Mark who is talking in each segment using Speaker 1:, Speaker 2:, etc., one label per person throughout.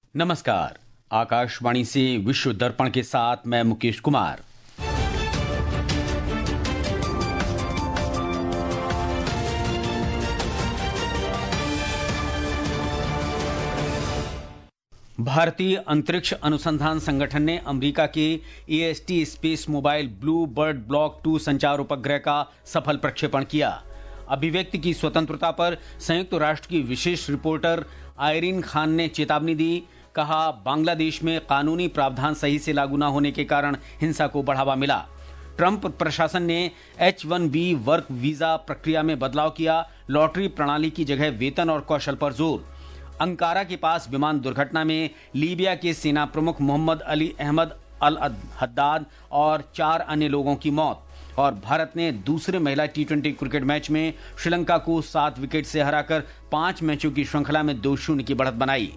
Speaker 1: नमस्कार। आकाशवाणी से विश्व दर्पण के साथ मैं मुकेश कुमार। भारतीय अंतरिक्ष अनुसंधान संगठन ने अमेरिका के AST Space Mobile Blue Bird Block 2 संचार उपग्रह का सफल प्रक्षेपण किया। अभिव्यक्ति की स्वतंत्रता पर संयुक्त राष्ट्र की विशेष रिपोर्टर आयरीन खान ने चेतावनी दी। कहा, बांग्लादेश में कानूनी प्रावधान सही से लागू न होने के कारण हिंसा को बढ़ावा मिला। ट्रंप प्रशासन ने H-1B वर्क वीजा प्रक्रिया में बदलाव किया। लॉटरी प्रणाली की जगह वेतन और कौशल पर जोर। अंकारा के पास विमान दुर्घटना में लीबिया के सेना प्रमुख Mohammed Ali Ahmed al Haddad और 4 अन्य लोगों की मौत। और भारत ने दूसरे महिला T20 क्रिकेट मैच में श्रीलंका को 7 विकेट से हराकर 5 मैचों की श्रृंखला में 2-0 की बढ़त बनाई।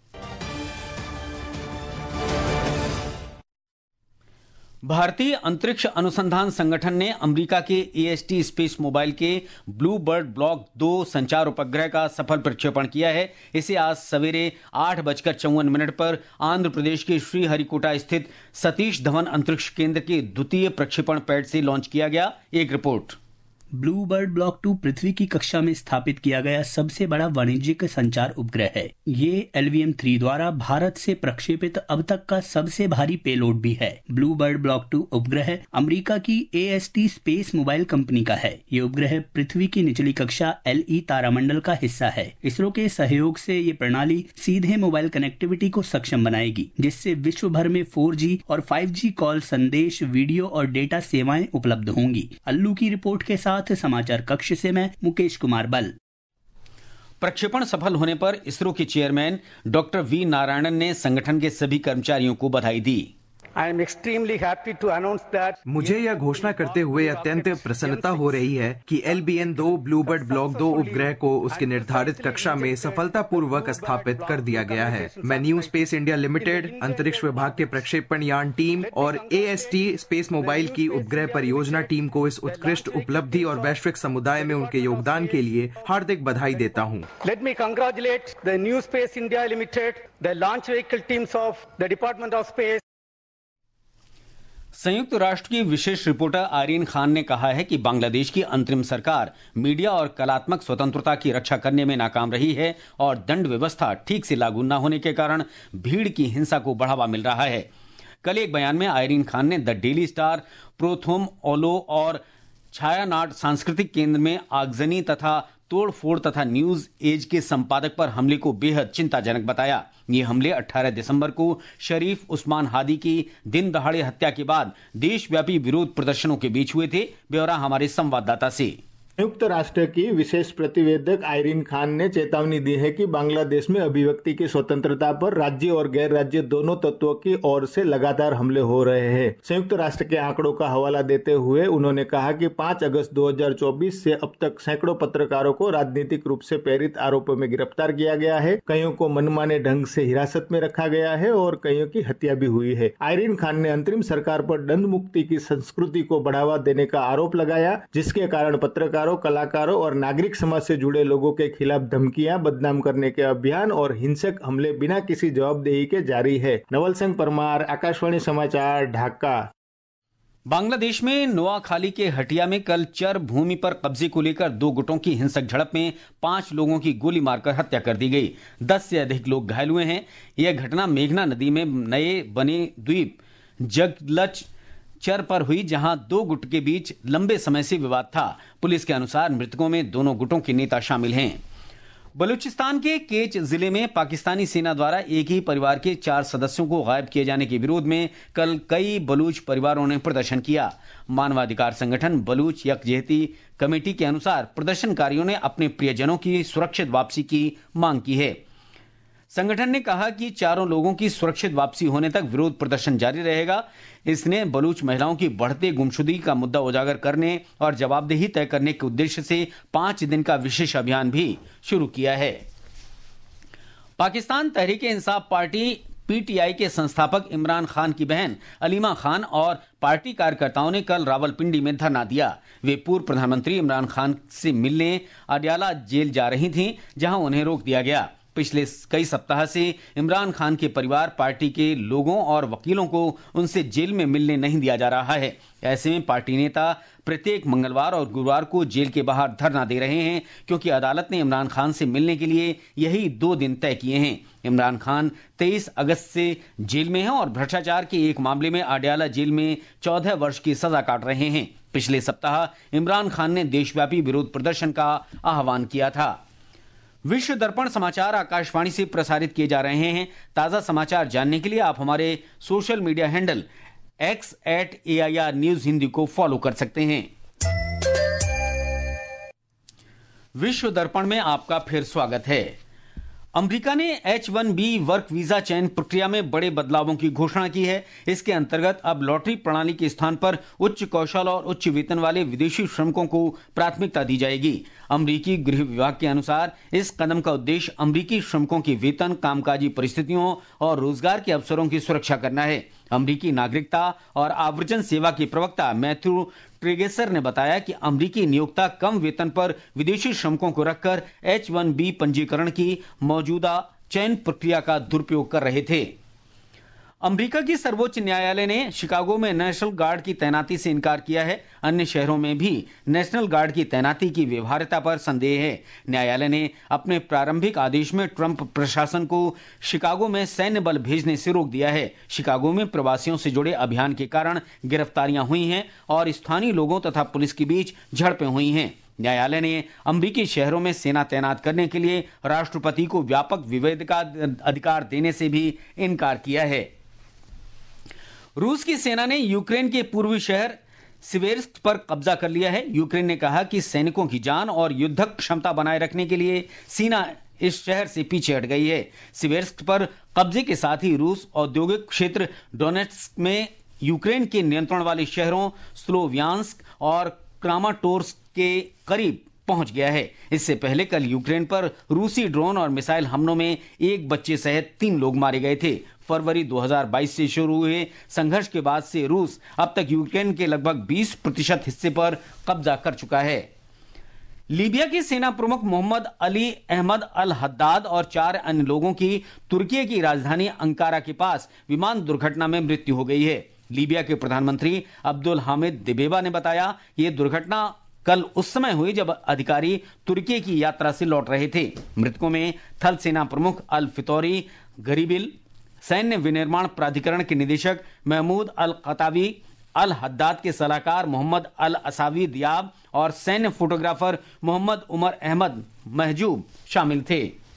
Speaker 1: भारतीय अंतरिक्ष अनुसंधान संगठन ने अमेरिका के एएसटी स्पेस मोबाइल के ब्लू बर्ड ब्लॉक 2 संचार उपग्रह का सफल प्रक्षेपण किया है। इसे आज सवेरे 8:54 पर आंध्र प्रदेश के श्रीहरिकोटा स्थित सतीश धवन अंतरिक्ष केंद्र के द्वितीय प्रक्षेपण पैड से लॉन्च किया गया। एक रिपोर्ट।
Speaker 2: ब्लू बर्ड ब्लॉक 2 पृथ्वी की कक्षा में स्थापित किया गया सबसे बड़ा वाणिज्यिक संचार उपग्रह है। ये LVM-3 द्वारा भारत से प्रक्षेपित अब तक का सबसे भारी पेलोड भी है। ब्लू बर्ड ब्लॉक 2 उपग्रह अमेरिका की AST स्पेस मोबाइल कंपनी का है। ये उपग्रह पृथ्वी की निचली कक्षा LE तारामंडल का हिस्सा है। इसरो के सहयोग से ये प्रणाली सीधे मोबाइल कनेक्टिविटी को सक्षम बनाएगी, जिससे विश्व भर में 4G और 5G कॉल, संदेश, वीडियो और डेटा सेवाएं उपलब्ध होंगी। अल्लू की रिपोर्ट के साथ समाचार कक्ष से मैं मुकेश कुमार बल।
Speaker 1: प्रक्षेपण सफल होने पर इसरो के चेयरमैन डॉक्टर V नारायणन ने संगठन के सभी कर्मचारियों को बधाई दी।
Speaker 3: I am extremely happy to announce that
Speaker 4: मुझे यह घोषणा करते हुए अत्यंत प्रसन्नता हो रही है कि LBN-2 ब्लूबर्ड ब्लॉक 2 उपग्रह को उसके निर्धारित कक्षा में सफलतापूर्वक स्थापित कर दिया गया है। मैं न्यू स्पेस इंडिया लिमिटेड, अंतरिक्ष विभाग के प्रक्षेपण यान टीम और AST स्पेस मोबाइल की उपग्रह परियोजना टीम को इस उत्कृष्ट उपलब्धि और वैश्विक समुदाय में उनके योगदान के लिए हार्दिक बधाई देता हूँ।
Speaker 3: Let me congratulate the New Space India Limited, the launch vehicle teams of the Department of Space।
Speaker 1: संयुक्त राष्ट्र की विशेष रिपोर्टर आयरीन खान ने कहा है कि बांग्लादेश की अंतरिम सरकार मीडिया और कलात्मक स्वतंत्रता की रक्षा करने में नाकाम रही है और दंड व्यवस्था ठीक से लागू न होने के कारण भीड़ की हिंसा को बढ़ावा मिल रहा है। कल एक बयान में आयरीन खान ने द डेली स्टार, प्रोथोम ओलो और छायानाट सांस्कृतिक केंद्र में आगजनी तथा तोड़फोड़ तथा न्यूज एज के संपादक पर हमले को बेहद चिंताजनक बताया। ये हमले 18 दिसंबर को शरीफ उस्मान हादी की दिन दहाड़े हत्या के बाद देशव्यापी विरोध प्रदर्शनों के बीच हुए थे। ब्यौरा हमारे संवाददाता से।
Speaker 5: संयुक्त राष्ट्र की विशेष प्रतिवेदक आयरीन खान ने चेतावनी दी है कि बांग्लादेश में अभिव्यक्ति की स्वतंत्रता पर राज्य और गैर राज्य दोनों तत्वों की ओर से लगातार हमले हो रहे हैं। संयुक्त राष्ट्र के आंकड़ों का हवाला देते हुए उन्होंने कहा कि 5 अगस्त 2024 से अब तक सैकड़ों पत्रकारों को राजनीतिक रूप से प्रेरित आरोपों में गिरफ्तार किया गया है। कईयों को मनमाने ढंग से हिरासत में रखा गया है और कईयों की हत्या भी हुई है। आयरीन खान ने अंतरिम सरकार पर दंड मुक्ति की संस्कृति को बढ़ावा देने का आरोप लगाया, जिसके कारण पत्रकार, कलाकारों और नागरिक समाज से जुड़े लोगों के खिलाफ धमकियां, बदनाम करने के अभियान और हिंसक हमले बिना किसी जवाबदेही के जारी है। नवल सिंह परमार, आकाशवाणी समाचार, ढाका।
Speaker 1: बांग्लादेश में नोआखाली के हटिया में कल चर भूमि पर कब्जे को लेकर 2 गुटों की हिंसक झड़प में 5 लोगों की गोली मारकर हत्या कर दी गई। 10 से अधिक लोग घायल हुए हैं। यह घटना मेघना नदी में नए बने द्वीप जगलच चर पर हुई, जहां 2 गुट के बीच लंबे समय से विवाद था। पुलिस के अनुसार मृतकों में दोनों गुटों के नेता शामिल हैं। बलूचिस्तान के केच जिले में पाकिस्तानी सेना द्वारा एक ही परिवार के 4 सदस्यों को गायब किए जाने के विरोध में कल कई बलूच परिवारों ने प्रदर्शन किया। मानवाधिकार संगठन बलूच यकजहती कमेटी के अनुसार प्रदर्शनकारियों ने अपने प्रियजनों की सुरक्षित वापसी की मांग की है। संगठन ने कहा कि 4 लोगों की सुरक्षित वापसी होने तक विरोध प्रदर्शन जारी रहेगा। इसने बलूच महिलाओं की बढ़ते गुमशुदगी का मुद्दा उजागर करने और जवाबदेही तय करने के उद्देश्य से 5 दिन का विशेष अभियान भी शुरू किया है। पाकिस्तान तहरीक इंसाफ पार्टी PTI के संस्थापक इमरान खान की बहन अलीमा खान और पार्टी कार्यकर्ताओं ने कल रावलपिंडी में धरना दिया। वे पूर्व प्रधानमंत्री इमरान खान से मिलने अडयाला जेल जा रही थीं, जहां उन्हें रोक दिया गया। पिछले कई सप्ताह से इमरान खान के परिवार, पार्टी के लोगों और वकीलों को उनसे जेल में मिलने नहीं दिया जा रहा है। ऐसे में पार्टी नेता प्रत्येक मंगलवार और गुरुवार को जेल के बाहर धरना दे रहे हैं, क्योंकि अदालत ने इमरान खान से मिलने के लिए यही 2 दिन तय किए हैं। इमरान खान 23 अगस्त से जेल में हैं और भ्रष्टाचार के एक मामले में अडयाला जेल में 14 वर्ष की सजा काट रहे हैं। पिछले सप्ताह इमरान खान ने देशव्यापी विरोध प्रदर्शन का आह्वान किया था। विश्व दर्पण समाचार आकाशवाणी से प्रसारित किए जा रहे हैं। ताजा समाचार जानने के लिए आप हमारे social media handle x@AIR News Hindi को फॉलो कर सकते हैं। विश्व दर्पण में आपका फिर स्वागत है। अमेरिका ने H-1B वर्क वीजा चयन प्रक्रिया में बड़े बदलावों की घोषणा की है। इसके अंतर्गत अब लॉटरी प्रणाली के स्थान पर उच्च कौशल और उच्च वेतन वाले विदेशी श्रमिकों को प्राथमिकता दी जाएगी। अमेरिकी गृह विभाग के अनुसार इस कदम का उद्देश्य अमेरिकी श्रमिकों के वेतन, कामकाजी परिस्थितियों और रोजगार के अवसरों की सुरक्षा करना है। अमेरिकी नागरिकता और आव्रजन सेवा के प्रवक्ता मैथ्यू ट्रेगेसर ने बताया कि अमेरिकी नियोक्ता कम वेतन पर विदेशी श्रमिकों को रखकर H-1B पंजीकरण की मौजूदा चयन प्रक्रिया का दुरुपयोग कर रहे थे। अमेरिका की सर्वोच्च न्यायालय ने शिकागो में नेशनल गार्ड की तैनाती से इनकार किया है। अन्य शहरों में भी नेशनल गार्ड की तैनाती की व्यवहार्यता पर संदेह है। न्यायालय ने अपने प्रारंभिक आदेश में ट्रंप प्रशासन को शिकागो में सैन्य बल भेजने से रोक दिया है। शिकागो में प्रवासियों से जुड़े अभियान के कारण गिरफ्तारियां हुई हैं और स्थानीय लोगों तथा पुलिस के बीच झड़पें हुई हैं। न्यायालय ने अमेरिकी शहरों में सेना तैनात करने के लिए राष्ट्रपति को व्यापक विवेकाधिकार देने से भी इनकार किया है। रूस की सेना ने यूक्रेन के पूर्वी शहर सिवेर्स्क पर कब्जा कर लिया है। यूक्रेन ने कहा कि सैनिकों की जान और युद्धक क्षमता बनाए रखने के लिए सेना इस शहर से पीछे हट गई है। सिवेर्स्क पर कब्जे के साथ ही रूस औद्योगिक क्षेत्र डोनेट्स्क में यूक्रेन के नियंत्रण वाले शहरों स्लोवियांस्क और क्रामाटोर्स्क के करीब पहुंच गया है। इससे पहले कल यूक्रेन पर रूसी ड्रोन और मिसाइल हमलों में एक बच्चे सहित 3 लोग मारे गए थे। फरवरी 2022 से शुरू हुए संघर्ष के बाद से रूस अब तक यूक्रेन के लगभग 20% हिस्से पर कब्जा कर चुका है। लीबिया के सेना प्रमुख Mohammed Ali Ahmed al Haddad और 4 अन्य लोगों की तुर्की की राजधानी अंकारा के पास विमान दुर्घटना में मृत्यु हो गई है। लीबिया के प्रधानमंत्री अब्दुल हामिद दिबेबा ने बताया ये दुर्घटना कल उस समय हुई जब अधिकारी तुर्की की यात्रा से लौट रहे थे। मृतकों में थल सेना प्रमुख अल फितौरी गरीबिल, सैन्य विनिर्माण प्राधिकरण के निदेशक महमूद अल कतावी, अल हद्दाद के सलाहकार मोहम्मद अल असावी दियाब और सैन्य photographer Mohammed Omar Ahmed Mahjoub शामिल थे।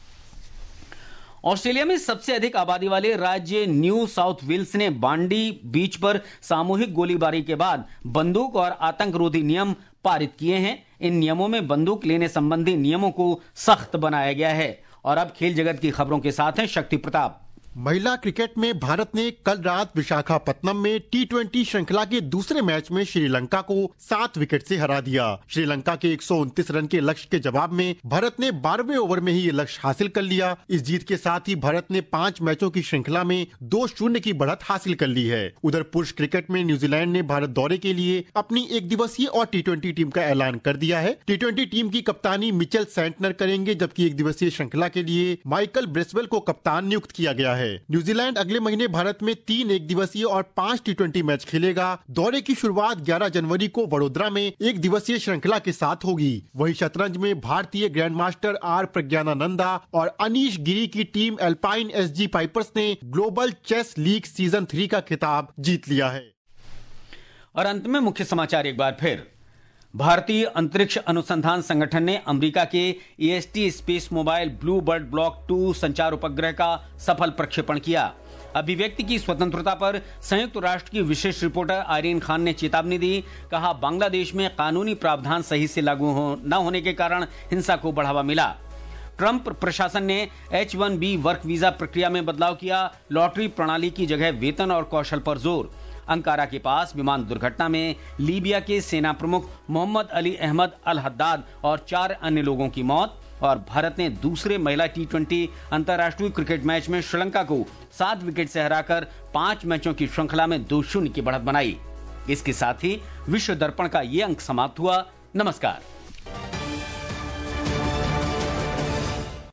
Speaker 1: ऑस्ट्रेलिया में सबसे अधिक आबादी वाले राज्य न्यू साउथ वेल्स ने बांडी बीच पर सामूहिक गोलीबारी के बाद बंदूक और आतंकरोधी नियम पारित किए हैं। इन नियमों में बंदूक लेने संबंधी नियमों को सख्त बनाया गया है। और अब खेल जगत की खबरों के साथ हैं शक्ति प्रताप।
Speaker 6: महिला क्रिकेट में भारत ने कल रात विशाखापत्तनम में T20 श्रृंखला के दूसरे मैच में श्रीलंका को 7 विकेट से हरा दिया। श्रीलंका के 129 रन के लक्ष्य के जवाब में भारत ने 12वें ओवर में ही ये लक्ष्य हासिल कर लिया। इस जीत के साथ ही भारत ने 5 मैचों की श्रृंखला में 2-0 की बढ़त हासिल कर ली है। उधर पुरुष क्रिकेट में न्यूजीलैंड ने भारत दौरे के लिए अपनी 1 दिवसीय और T20 टीम का ऐलान कर दिया है। T20 टीम की कप्तानी मिचेल सेंटनर करेंगे, जबकि 1 दिवसीय श्रृंखला के लिए माइकल ब्रेसवेल को कप्तान नियुक्त किया गया है। न्यूजीलैंड अगले महीने भारत में 3 1 दिवसीय और 5 T20 मैच खेलेगा। दौरे की शुरुआत 11 जनवरी को वडोदरा में 1 दिवसीय श्रृंखला के साथ होगी। वहीं शतरंज में भारतीय ग्रैंडमास्टर आर प्रज्ञानानंदा और अनीश गिरी की टीम एल्पाइन SG पाइपर्स ने ग्लोबल चेस लीग सीजन 3 का खिताब जीत लिया है।
Speaker 1: और अंत में मुख्य समाचार एक बार फिर। भारतीय अंतरिक्ष अनुसंधान संगठन ने अमेरिका के EST Space Mobile Blue Bird Block 2 संचार उपग्रह का सफल प्रक्षेपण किया। अभिव्यक्ति की स्वतंत्रता पर संयुक्त राष्ट्र की विशेष रिपोर्टर आयरीन खान ने चेतावनी दी। कहा, बांग्लादेश में कानूनी प्रावधान सही से लागू न होने के कारण हिंसा को बढ़ावा मिला। ट्रंप प्रशासन ने H-1B वर्क वीजा प्रक्रिया में बदलाव किया। लॉटरी प्रणाली की जगह वेतन और कौशल पर जोर। अंकारा के पास विमान दुर्घटना में लीबिया के सेना प्रमुख Mohammed Ali Ahmed al Haddad और 4 अन्य लोगों की मौत। और भारत ने दूसरे महिला T20 अंतर्राष्ट्रीय क्रिकेट मैच में श्रीलंका को 7 विकेट से हराकर 5 मैचों की श्रृंखला में 2-0 की बढ़त बनाई। इसके साथ ही विश्व दर्पण का ये अंक समाप्त हुआ। नमस्कार।